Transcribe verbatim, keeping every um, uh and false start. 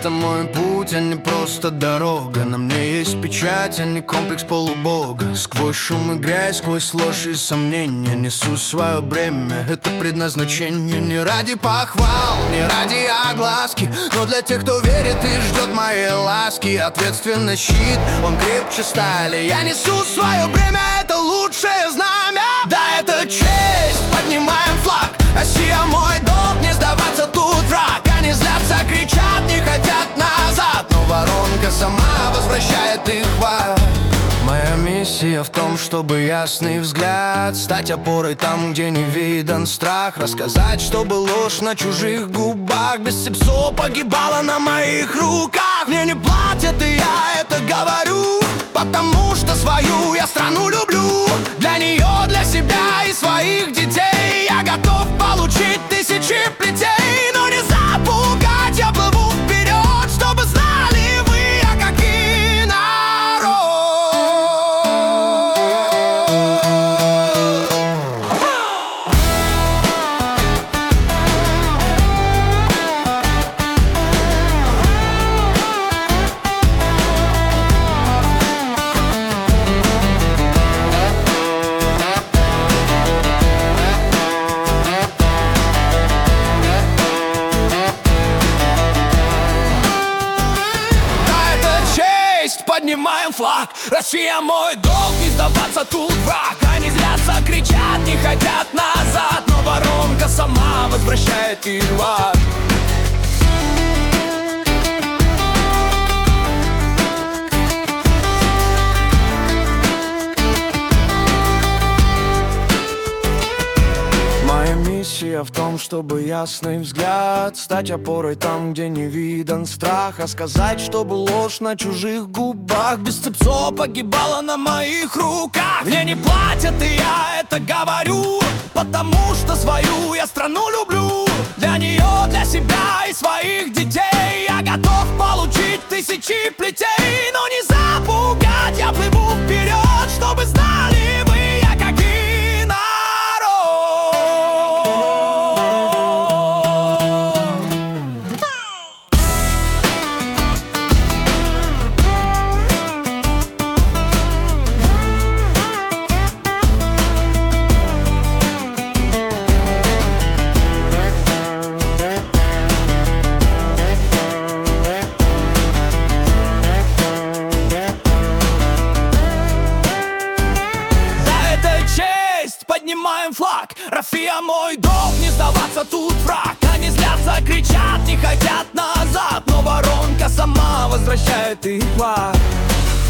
Это мой путь, а не просто дорога. На мне есть печать, а не комплекс полубога. Сквозь шум и грязь, сквозь ложь и сомнения несу свое бремя, это предназначение. Не ради похвал, не ради огласки, но для тех, кто верит и ждет моей ласки. Ответственный щит, он крепче стали. Я несу свое бремя, это лучшее знамя. Да, это честь, поднимаем флаг. Россия мой долг, не сдаваться тут враг. Они злятся, кричат, не хотят назад, но воронка сама возвращает их в ад. Моя миссия в том, чтобы ясный взгляд стать опорой там, где не виден страх. Рассказать, чтобы ложь на чужих губах без сепсо погибала на моих руках. Мне не платят, и я это говорю, потому что свою я страну люблю. Для нее, для себя и своих детей я готов получить тысячи плетей. Но не запугать, я плыву вперед, чтобы знали вы, я какие народ. Поднимаем флаг, Россия мой долг, не сдаваться тут враг. Они злятся, кричат, не хотят назад, но воронка сама возвращает их в ад. Моя миссия в том, чтобы ясный взгляд стать опорой там, где не виден страх. А сказать, чтобы ложь на чужих губах без цепцо погибала на моих руках. Мне не платят, и я это говорю, потому что свою я страну люблю. Для нее, для себя и своих детей я готов получить тысячи плетей. Но не запугать, я плыву вперед, чтобы знали вы, я какие народ. Поднимаем флаг, Россия мой долг, не сдаваться тут враг. Они злятся, кричат, не хотят назад, но воронка сама возвращает их в ад.